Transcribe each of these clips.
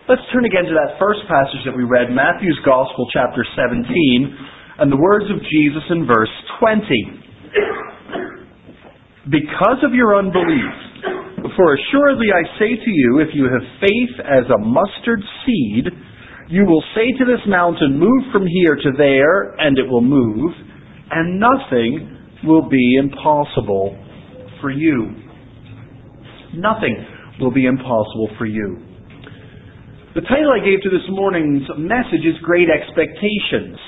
Let's turn again to that first passage that we read, Matthew's Gospel, chapter 17, and the words of Jesus in verse 20. Because of your unbelief, for assuredly I say to you, if you have faith as a mustard seed, you will say to this mountain, move from here to there, and it will move, and nothing will be impossible for you. Nothing will be impossible for you. The title I gave to this morning's message is Great Expectations.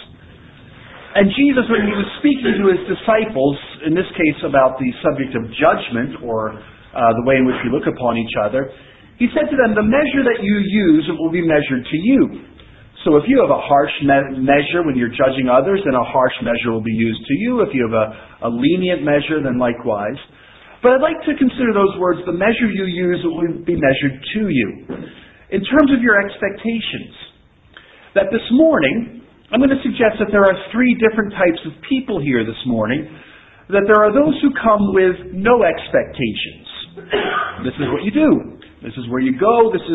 And Jesus, when he was speaking to his disciples, in this case about the subject of judgment, or the way in which we look upon each other, he said to them, the measure that you use will be measured to you. So if you have a harsh measure when you're judging others, then a harsh measure will be used to you. If you have a lenient measure, then likewise. But I'd like to consider those words, the measure you use will be measured to you. In terms of your expectations, that this morning, I'm going to suggest that there are three different types of people here this morning. That there are those who come with no expectations. This is what you do. This is where you go. This is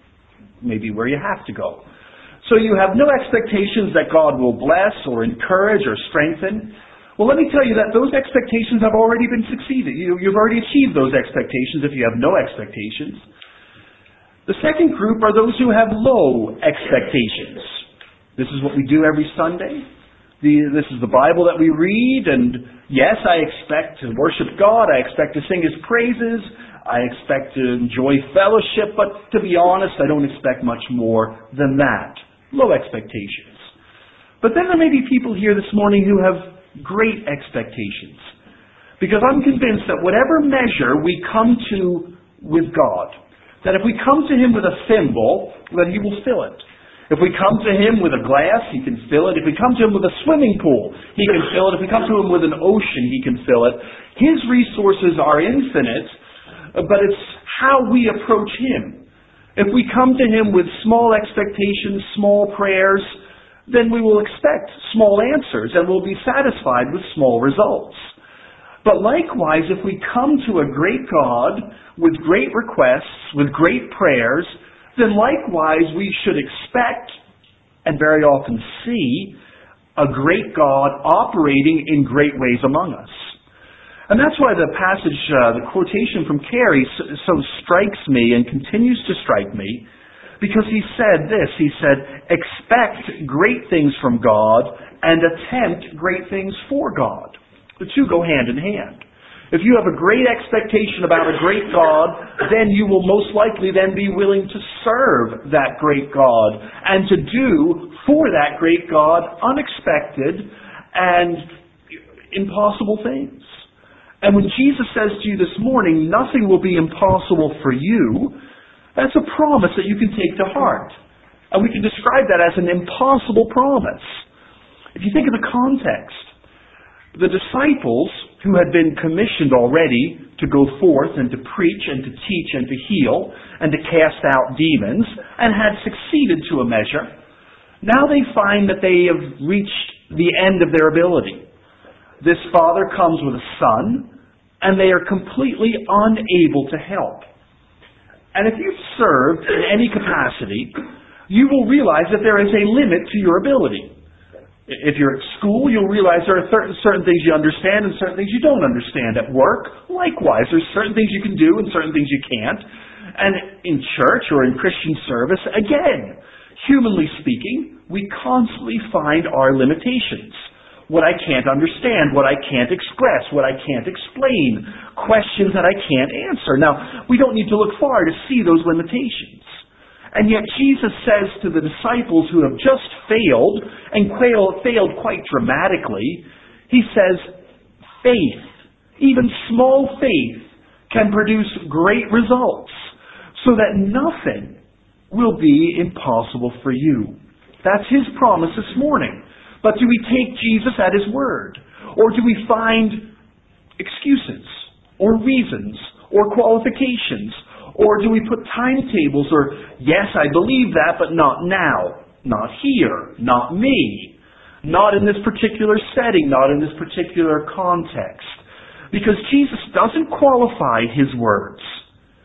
maybe where you have to go. So you have no expectations that God will bless or encourage or strengthen. Well, let me tell you that those expectations have already been succeeded. You've already achieved those expectations if you have no expectations. The second group are those who have low expectations. This is what we do every Sunday. This is the Bible that we read, and yes, I expect to worship God, I expect to sing His praises, I expect to enjoy fellowship, but to be honest, I don't expect much more than that. Low expectations. But then there may be people here this morning who have great expectations. Because I'm convinced that whatever measure we come to with God, that if we come to Him with a thimble, then He will fill it. If we come to Him with a glass, He can fill it. If we come to Him with a swimming pool, He can fill it. If we come to Him with an ocean, He can fill it. His resources are infinite, but it's how we approach Him. If we come to Him with small expectations, small prayers, then we will expect small answers and we'll be satisfied with small results. But likewise, if we come to a great God with great requests, with great prayers, then likewise we should expect, and very often see, a great God operating in great ways among us. And that's why the passage, the quotation from Carey so strikes me and continues to strike me, because he said this, he said, expect great things from God and attempt great things for God. The two go hand in hand. If you have a great expectation about a great God, then you will most likely then be willing to serve that great God and to do for that great God unexpected and impossible things. And when Jesus says to you this morning, nothing will be impossible for you, that's a promise that you can take to heart. And we can describe that as an impossible promise. If you think of the context, the disciples who had been commissioned already to go forth and to preach and to teach and to heal and to cast out demons and had succeeded to a measure, now they find that they have reached the end of their ability. This father comes with a son and they are completely unable to help. And if you've served in any capacity, you will realize that there is a limit to your ability. If you're at school, you'll realize there are certain things you understand and certain things you don't understand. At work, likewise, there's certain things you can do and certain things you can't. And in church or in Christian service, again, humanly speaking, we constantly find our limitations. What I can't understand, what I can't express, what I can't explain, questions that I can't answer. Now, we don't need to look far to see those limitations. And yet Jesus says to the disciples who have just failed, and failed quite dramatically, He says, faith, even small faith, can produce great results, so that nothing will be impossible for you. That's His promise this morning. But do we take Jesus at His word? Or do we find excuses, or reasons, or qualifications? Or do we put timetables, or, yes, I believe that, but not now, not here, not me, not in this particular setting, not in this particular context. Because Jesus doesn't qualify His words.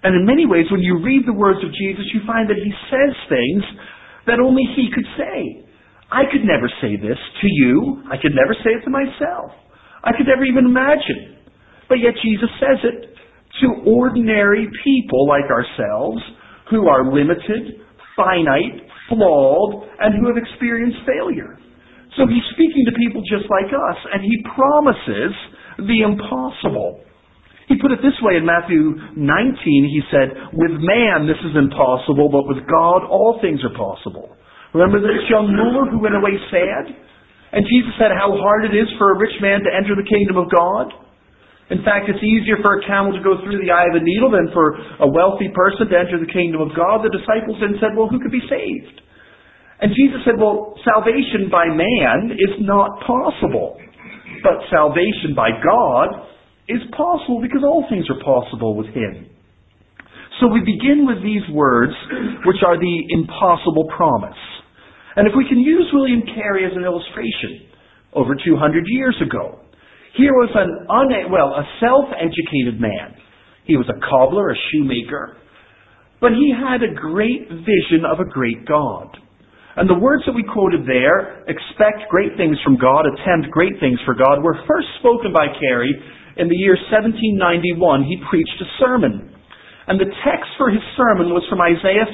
And in many ways, when you read the words of Jesus, you find that he says things that only he could say. I could never say this to you. I could never say it to myself. I could never even imagine. But yet Jesus says it to ordinary people like ourselves who are limited, finite, flawed, and who have experienced failure. So he's speaking to people just like us, and he promises the impossible. He put it this way in Matthew 19, he said, with man this is impossible, but with God all things are possible. Remember this young ruler who went away sad? And Jesus said how hard it is for a rich man to enter the kingdom of God. In fact, it's easier for a camel to go through the eye of a needle than for a wealthy person to enter the kingdom of God. The disciples then said, well, who could be saved? And Jesus said, well, salvation by man is not possible. But salvation by God is possible because all things are possible with him. So we begin with these words, which are the impossible promise. And if we can use William Carey as an illustration, over 200 years ago, here was a self-educated man. He was a cobbler, a shoemaker, but he had a great vision of a great God. And the words that we quoted there, expect great things from God, attempt great things for God, were first spoken by Carey in the year 1791. He preached a sermon. And the text for his sermon was from Isaiah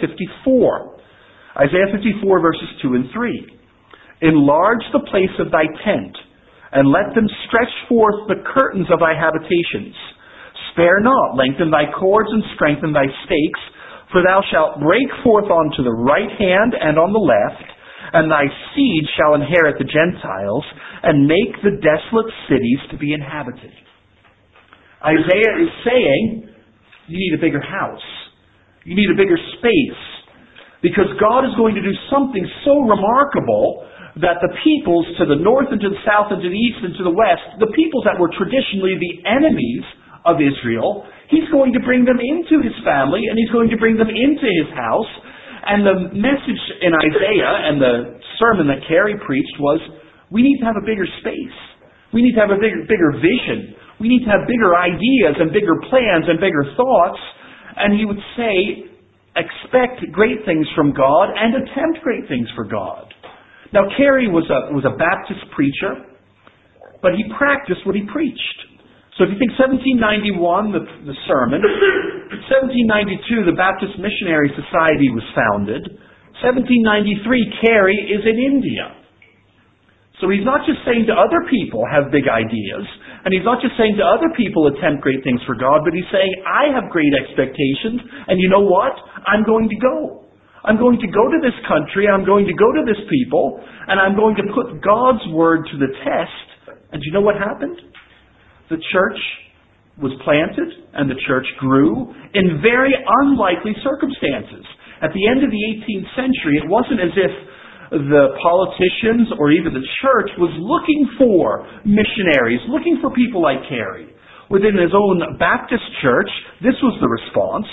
54. Isaiah 54 verses 2 and 3. Enlarge the place of thy tent, and let them stretch forth the curtains of thy habitations. Spare not, lengthen thy cords, and strengthen thy stakes, for thou shalt break forth unto the right hand and on the left, and thy seed shall inherit the Gentiles, and make the desolate cities to be inhabited. Isaiah is saying, you need a bigger house. You need a bigger space. Because God is going to do something so remarkable that the peoples to the north and to the south and to the east and to the west, the peoples that were traditionally the enemies of Israel, he's going to bring them into his family and he's going to bring them into his house. And the message in Isaiah and the sermon that Carey preached was, we need to have a bigger space. We need to have a bigger vision. We need to have bigger ideas and bigger plans and bigger thoughts. And he would say, expect great things from God and attempt great things for God. Now, Carey was a Baptist preacher, but he practiced what he preached. So if you think 1791, the sermon, 1792, the Baptist Missionary Society was founded, 1793, Carey is in India. So he's not just saying to other people, have big ideas, and he's not just saying to other people, attempt great things for God, but he's saying, I have great expectations, and you know what? I'm going to go. I'm going to go to this country, I'm going to go to this people, and I'm going to put God's word to the test. And do you know what happened? The church was planted, and the church grew in very unlikely circumstances. At the end of the 18th century, it wasn't as if the politicians or even the church was looking for missionaries, looking for people like Carey. Within his own Baptist church, this was the response.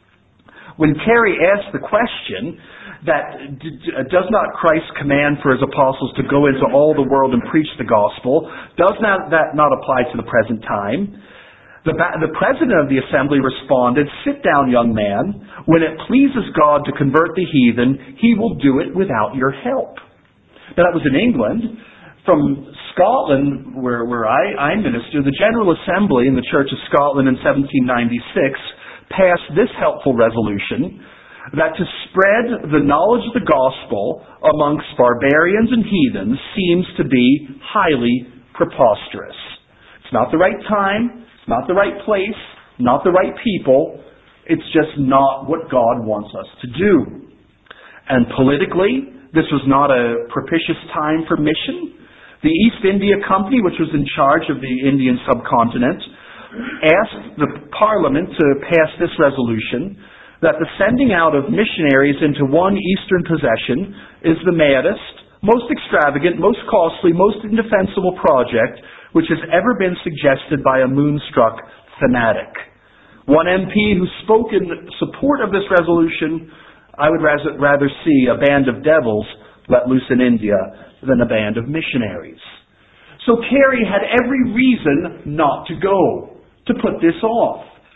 When Carey asked the question that does not Christ command for his apostles to go into all the world and preach the gospel, does that not apply to the present time? The president of the assembly responded, sit down, young man. When it pleases God to convert the heathen, he will do it without your help. Now, that was in England. From Scotland, where I minister, the General Assembly in the Church of Scotland in 1796 passed this helpful resolution, that to spread the knowledge of the gospel amongst barbarians and heathens seems to be highly preposterous. It's not the right time, it's not the right place, not the right people. It's just not what God wants us to do. And politically, this was not a propitious time for mission. The East India Company, which was in charge of the Indian subcontinent, asked the Parliament to pass this resolution that the sending out of missionaries into one eastern possession is the maddest, most extravagant, most costly, most indefensible project which has ever been suggested by a moonstruck fanatic. One MP who spoke in support of this resolution, I would rather see a band of devils let loose in India than a band of missionaries. So Carey had every reason not to go, to put this off.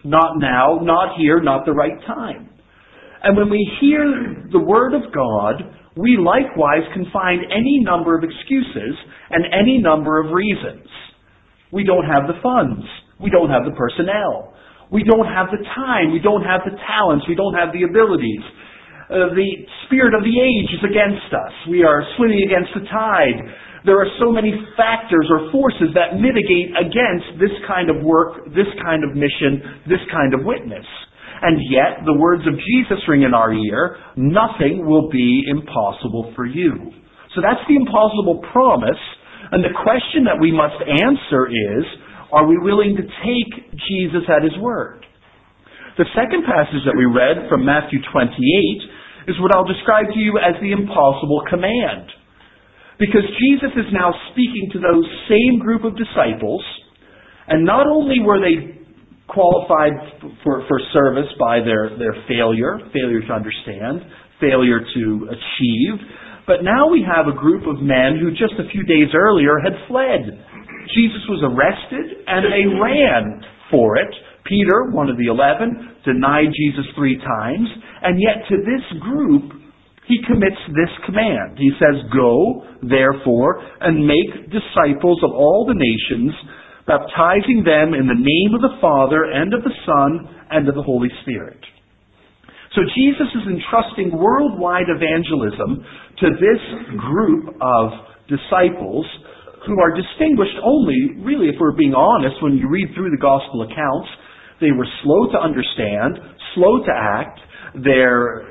Not now, not here, not the right time. And when we hear the Word of God, we likewise can find any number of excuses and any number of reasons. We don't have the funds. We don't have the personnel. We don't have the time. We don't have the talents. We don't have the abilities. The spirit of the age is against us. We are swimming against the tide. There are so many factors or forces that mitigate against this kind of work, this kind of mission, this kind of witness. And yet, the words of Jesus ring in our ear, nothing will be impossible for you. So that's the impossible promise. And the question that we must answer is, are we willing to take Jesus at His word? The second passage that we read from Matthew 28 is what I'll describe to you as the impossible command. Because Jesus is now speaking to those same group of disciples, and not only were they qualified for service by their failure to understand, failure to achieve, but now we have a group of men who just a few days earlier had fled. Jesus was arrested and they ran for it. Peter, one of the 11, denied Jesus 3 times, and yet to this group He commits this command. He says, "Go, therefore, and make disciples of all the nations, baptizing them in the name of the Father, and of the Son, and of the Holy Spirit." So Jesus is entrusting worldwide evangelism to this group of disciples who are distinguished only, really, if we're being honest, when you read through the gospel accounts, they were slow to understand, slow to act, their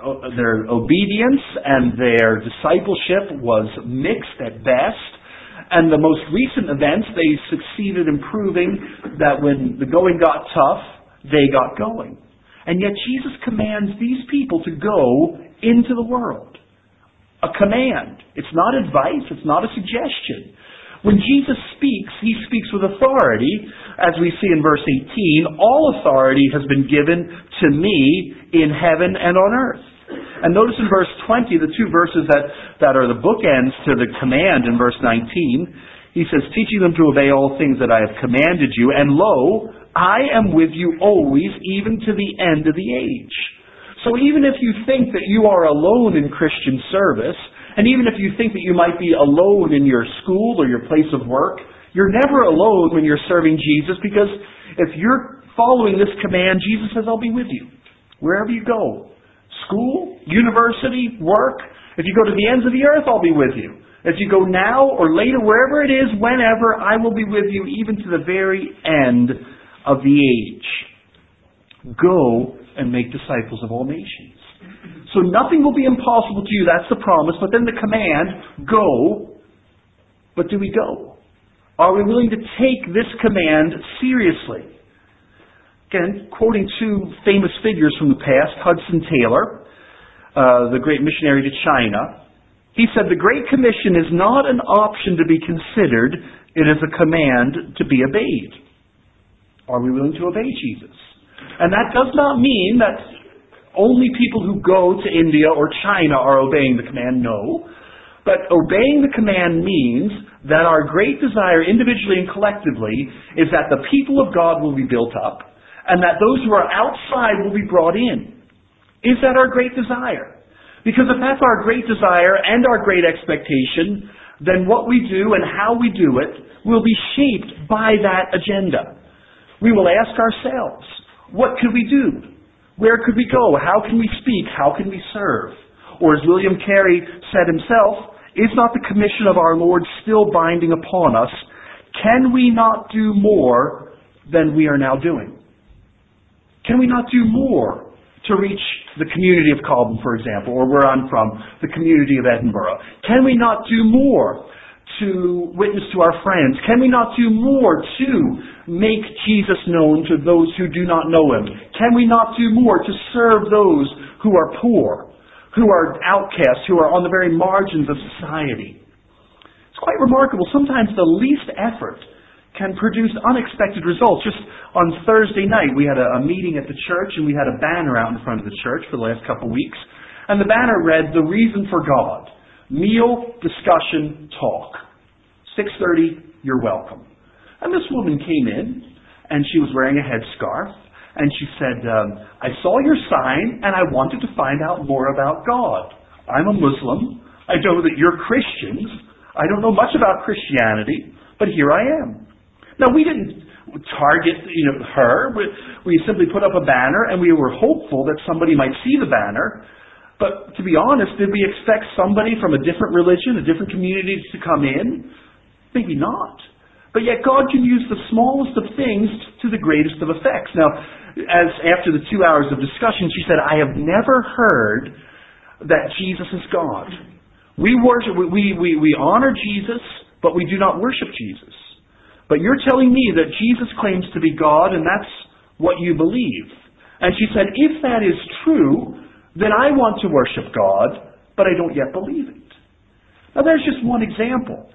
obedience and their discipleship was mixed at best. And the most recent events, they succeeded in proving that when the going got tough, they got going. And yet Jesus commands these people to go into the world. A command. It's not advice. It's not a suggestion. When Jesus speaks, He speaks with authority. As we see in verse 18, all authority has been given to me in heaven and on earth. And notice in verse 20, the 2 verses that are the bookends to the command in verse 19, He says, "Teaching them to obey all things that I have commanded you, and lo, I am with you always, even to the end of the age." So even if you think that you are alone in Christian service, and even if you think that you might be alone in your school or your place of work, you're never alone when you're serving Jesus, because if you're following this command, Jesus says, "I'll be with you wherever you go. School, university, work. If you go to the ends of the earth, I'll be with you. If you go now or later, wherever it is, whenever, I will be with you, even to the very end of the age. Go and make disciples of all nations." So nothing will be impossible to you. That's the promise. But then the command, go. But do we go? Are we willing to take this command seriously? Again, quoting 2 famous figures from the past, Hudson Taylor, the great missionary to China, he said, "The Great Commission is not an option to be considered. It is a command to be obeyed." Are we willing to obey Jesus? And that does not mean that only people who go to India or China are obeying the command. No. But obeying the command means that our great desire, individually and collectively, is that the people of God will be built up, and that those who are outside will be brought in. Is that our great desire? Because if that's our great desire and our great expectation, then what we do and how we do it will be shaped by that agenda. We will ask ourselves, what could we do? Where could we go? How can we speak? How can we serve? Or as William Carey said himself, is not the commission of our Lord still binding upon us? Can we not do more than we are now doing? Can we not do more to reach the community of Cobham, for example, or where I'm from, the community of Edinburgh? Can we not do more to witness to our friends? Can we not do more to make Jesus known to those who do not know Him? Can we not do more to serve those who are poor, who are outcasts, who are on the very margins of society? It's quite remarkable. Sometimes the least effort can produce unexpected results. Just on Thursday night, we had a meeting at the church, and we had a banner out in front of the church for the last couple of weeks. And the banner read, "The Reason for God. Meal, discussion, talk. 6:30, you're welcome." And this woman came in, and she was wearing a headscarf, And she said, I saw your sign and I wanted to find out more about God. I'm a Muslim. I know that you're Christians. I don't know much about Christianity, but here I am. Now, we didn't target her. We simply put up a banner and we were hopeful that somebody might see the banner. But to be honest, did we expect somebody from a different religion, a different community to come in? Maybe not. But yet God can use the smallest of things to the greatest of effects. Now, as after the 2 hours of discussion, she said, I have never heard that Jesus is God. We honor Jesus, but we do not worship Jesus. But you're telling me that Jesus claims to be God, and that's what you believe. And she said, if that is true, then I want to worship God, but I don't yet believe it. Now, there's just one example.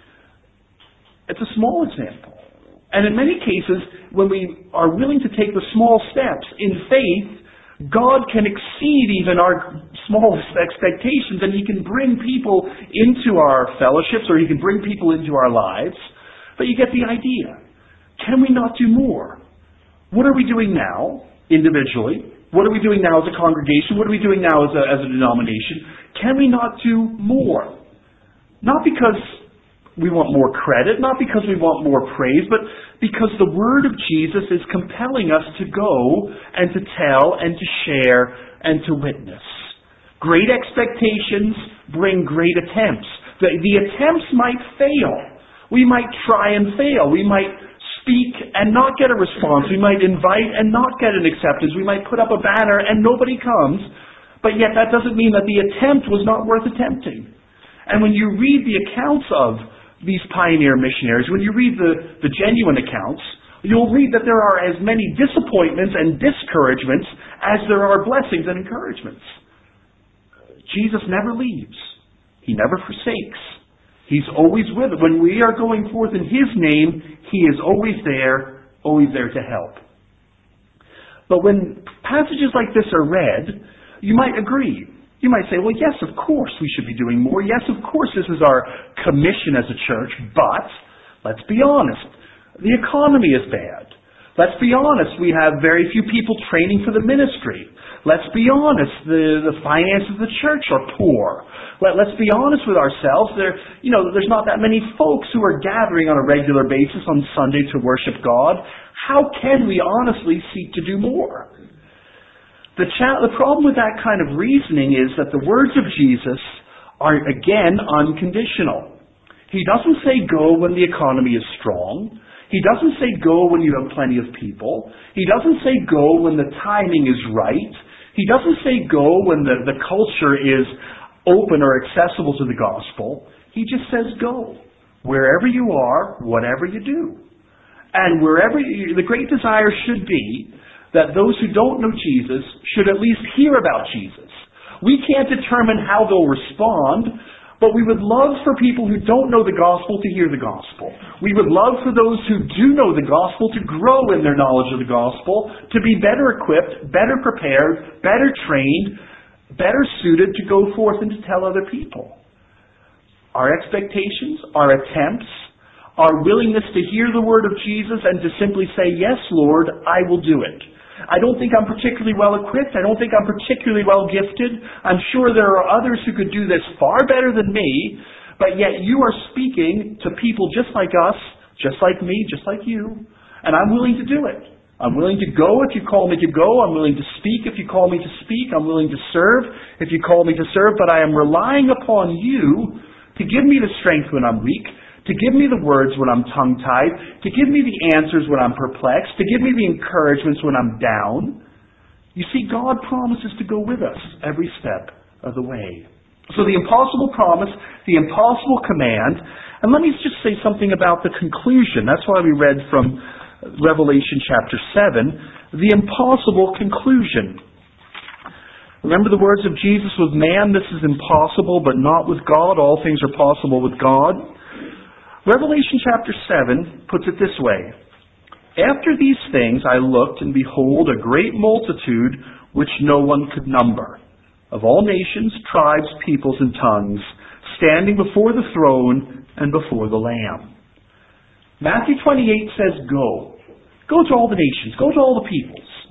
It's a small example. And in many cases, when we are willing to take the small steps in faith, God can exceed even our smallest expectations, and He can bring people into our fellowships, or He can bring people into our lives. But you get the idea. Can we not do more? What are we doing now, individually? What are we doing now as a congregation? What are we doing now as a denomination? Can we not do more? Not because we want more credit, not because we want more praise, but because the word of Jesus is compelling us to go and to tell and to share and to witness. Great expectations bring great attempts. The attempts might fail. We might try and fail. We might speak and not get a response. We might invite and not get an acceptance. We might put up a banner and nobody comes. But yet that doesn't mean that the attempt was not worth attempting. And when you read the accounts of these pioneer missionaries, when you read the genuine accounts, you'll read that there are as many disappointments and discouragements as there are blessings and encouragements. Jesus never leaves. He never forsakes. He's always with us. When we are going forth in His name, He is always there to help. But when passages like this are read, you might agree. You might say, well, yes, of course we should be doing more. Yes, of course this is our commission as a church. But, let's be honest, the economy is bad. Let's be honest, we have very few people training for the ministry. Let's be honest, the finances of the church are poor. Let's be honest with ourselves. There's not that many folks who are gathering on a regular basis on Sunday to worship God. How can we honestly seek to do more? The problem with that kind of reasoning is that the words of Jesus are, again, unconditional. He doesn't say go when the economy is strong. He doesn't say go when you have plenty of people. He doesn't say go when the timing is right. He doesn't say go when the culture is open or accessible to the gospel. He just says go. Wherever you are, whatever you do. And the great desire should be that those who don't know Jesus should at least hear about Jesus. We can't determine how they'll respond, but we would love for people who don't know the gospel to hear the gospel. We would love for those who do know the gospel to grow in their knowledge of the gospel, to be better equipped, better prepared, better trained, better suited to go forth and to tell other people. Our expectations, our attempts, our willingness to hear the word of Jesus and to simply say, yes, Lord, I will do it. I don't think I'm particularly well equipped. I don't think I'm particularly well gifted. I'm sure there are others who could do this far better than me, but yet you are speaking to people just like us, just like me, just like you, and I'm willing to do it. I'm willing to go if you call me to go. I'm willing to speak if you call me to speak. I'm willing to serve if you call me to serve, but I am relying upon you to give me the strength when I'm weak, to give me the words when I'm tongue-tied, to give me the answers when I'm perplexed, to give me the encouragements when I'm down. You see, God promises to go with us every step of the way. So the impossible promise, the impossible command, and let me just say something about the conclusion. That's why we read from Revelation chapter 7, the impossible conclusion. Remember the words of Jesus, with man this is impossible, but not with God. All things are possible with God. Revelation chapter 7 puts it this way. After these things I looked, and behold, a great multitude which no one could number, of all nations, tribes, peoples, and tongues, standing before the throne and before the Lamb. Matthew 28 says, go. Go to all the nations. Go to all the peoples.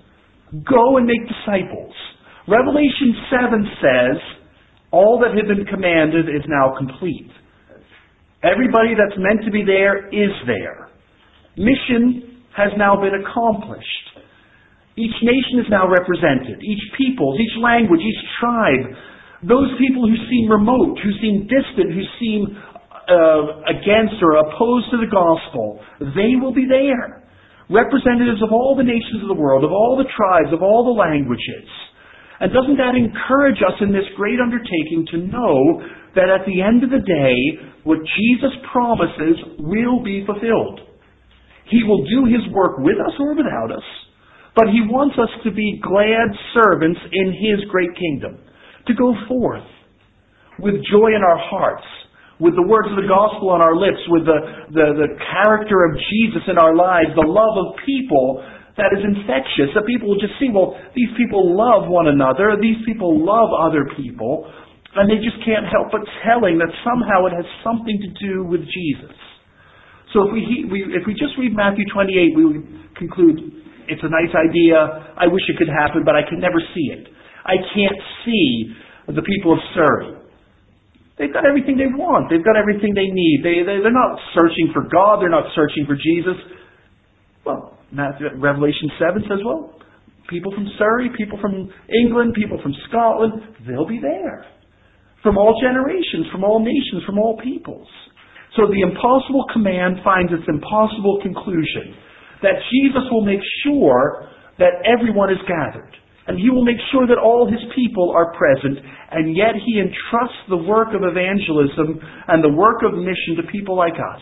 Go and make disciples. Revelation 7 says, all that had been commanded is now complete. Everybody that's meant to be there is there. Mission has now been accomplished. Each nation is now represented. Each people, each language, each tribe. Those people who seem remote, who seem distant, who seem against or opposed to the gospel, they will be there. Representatives of all the nations of the world, of all the tribes, of all the languages. And doesn't that encourage us in this great undertaking to know that at the end of the day, what Jesus promises will be fulfilled? He will do His work with us or without us, but He wants us to be glad servants in His great kingdom, to go forth with joy in our hearts, with the words of the gospel on our lips, with the character of Jesus in our lives, the love of people that is infectious, that people will just see, well, these people love one another, these people love other people, and they just can't help but telling that somehow it has something to do with Jesus. So if we just read Matthew 28, we would conclude, it's a nice idea, I wish it could happen, but I can never see it. I can't see the people of Surrey. They've got everything they want. They've got everything they need. They're not searching for God. They're not searching for Jesus. Well, Revelation 7 says, well, people from Surrey, people from England, people from Scotland, they'll be there. From all generations, from all nations, from all peoples. So the impossible command finds its impossible conclusion. That Jesus will make sure that everyone is gathered. And He will make sure that all His people are present. And yet He entrusts the work of evangelism and the work of mission to people like us.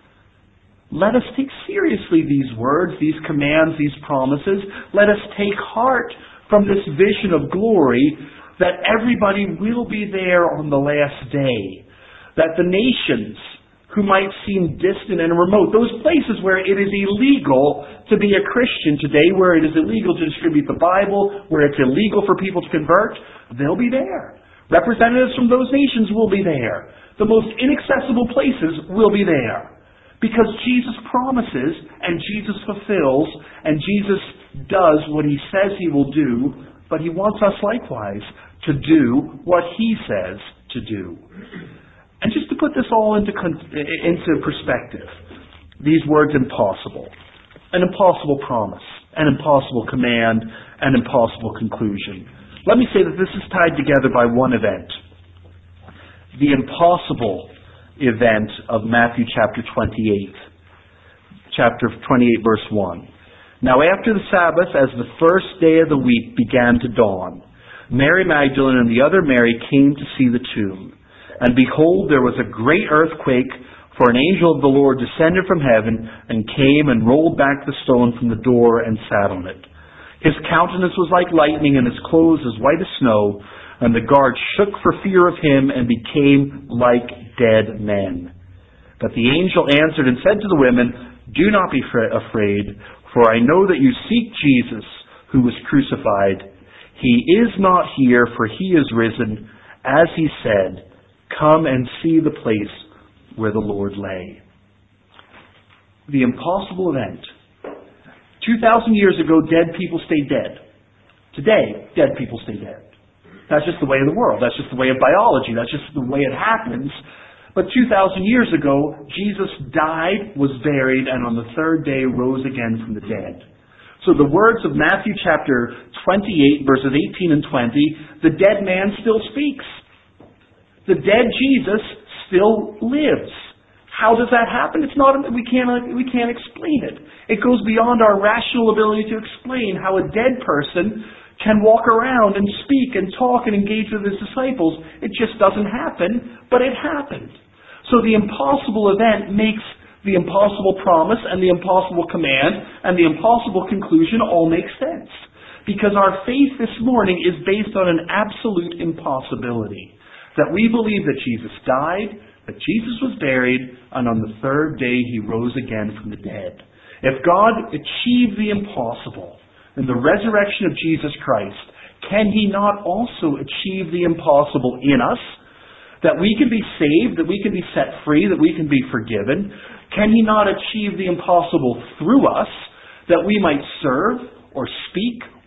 Let us take seriously these words, these commands, these promises. Let us take heart from this vision of glory that everybody will be there on the last day. That the nations who might seem distant and remote, those places where it is illegal to be a Christian today, where it is illegal to distribute the Bible, where it's illegal for people to convert, they'll be there. Representatives from those nations will be there. The most inaccessible places will be there. Because Jesus promises, and Jesus fulfills, and Jesus does what He says He will do, but He wants us likewise to do what He says to do. And just to put this all into perspective, these words impossible, an impossible promise, an impossible command, an impossible conclusion. Let me say that this is tied together by one event. The impossible event of Matthew chapter 28. Chapter 28, verse 1. Now after the Sabbath, as the first day of the week began to dawn, Mary Magdalene and the other Mary came to see the tomb. And behold, there was a great earthquake, for an angel of the Lord descended from heaven and came and rolled back the stone from the door and sat on it. His countenance was like lightning and his clothes as white as snow, and the guards shook for fear of him and became like dead men. But the angel answered and said to the women, Do not be afraid, for I know that you seek Jesus, who was crucified. He is not here, for He is risen, as He said. Come and see the place where the Lord lay. The impossible event. 2,000 years ago, dead people stayed dead. Today, dead people stay dead. That's just the way of the world. That's just the way of biology. That's just the way it happens. But 2,000 years ago, Jesus died, was buried, and on the third day rose again from the dead. So the words of Matthew chapter 28, verses 18 and 20, the dead man still speaks. The dead Jesus still lives. How does that happen? It's not. We can't explain it. It goes beyond our rational ability to explain how a dead person can walk around and speak and talk and engage with His disciples. It just doesn't happen, but it happened. So the impossible event makes the impossible promise and the impossible command and the impossible conclusion all make sense. Because our faith this morning is based on an absolute impossibility. That we believe that Jesus died, that Jesus was buried, and on the third day He rose again from the dead. If God achieved the impossible in the resurrection of Jesus Christ, can He not also achieve the impossible in us? That we can be saved, that we can be set free, that we can be forgiven? Can He not achieve the impossible through us, that we might serve, or speak,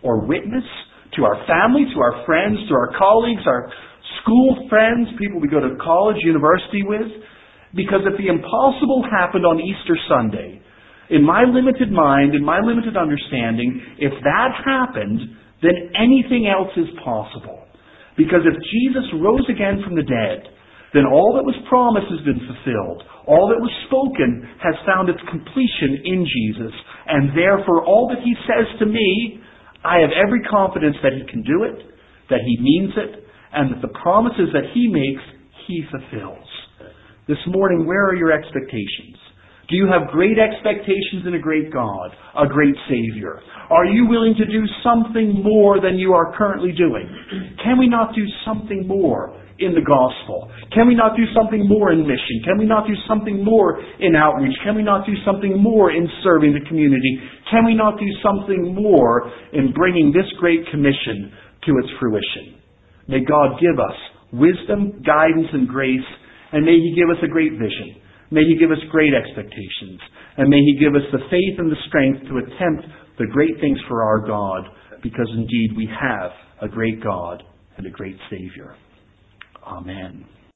or witness to our family, to our friends, to our colleagues, our school friends, people we go to college, university with. Because if the impossible happened on Easter Sunday, in my limited mind, in my limited understanding, if that happened, then anything else is possible. Because if Jesus rose again from the dead, then all that was promised has been fulfilled. All that was spoken has found its completion in Jesus. And therefore, all that He says to me, I have every confidence that He can do it, that He means it, and that the promises that He makes, He fulfills. This morning, where are your expectations? Do you have great expectations in a great God, a great Savior? Are you willing to do something more than you are currently doing? Can we not do something more in the gospel? Can we not do something more in mission? Can we not do something more in outreach? Can we not do something more in serving the community? Can we not do something more in bringing this great commission to its fruition? May God give us wisdom, guidance, and grace, and may He give us a great vision. May He give us great expectations. And may He give us the faith and the strength to attempt the great things for our God, because indeed we have a great God and a great Savior. Amen.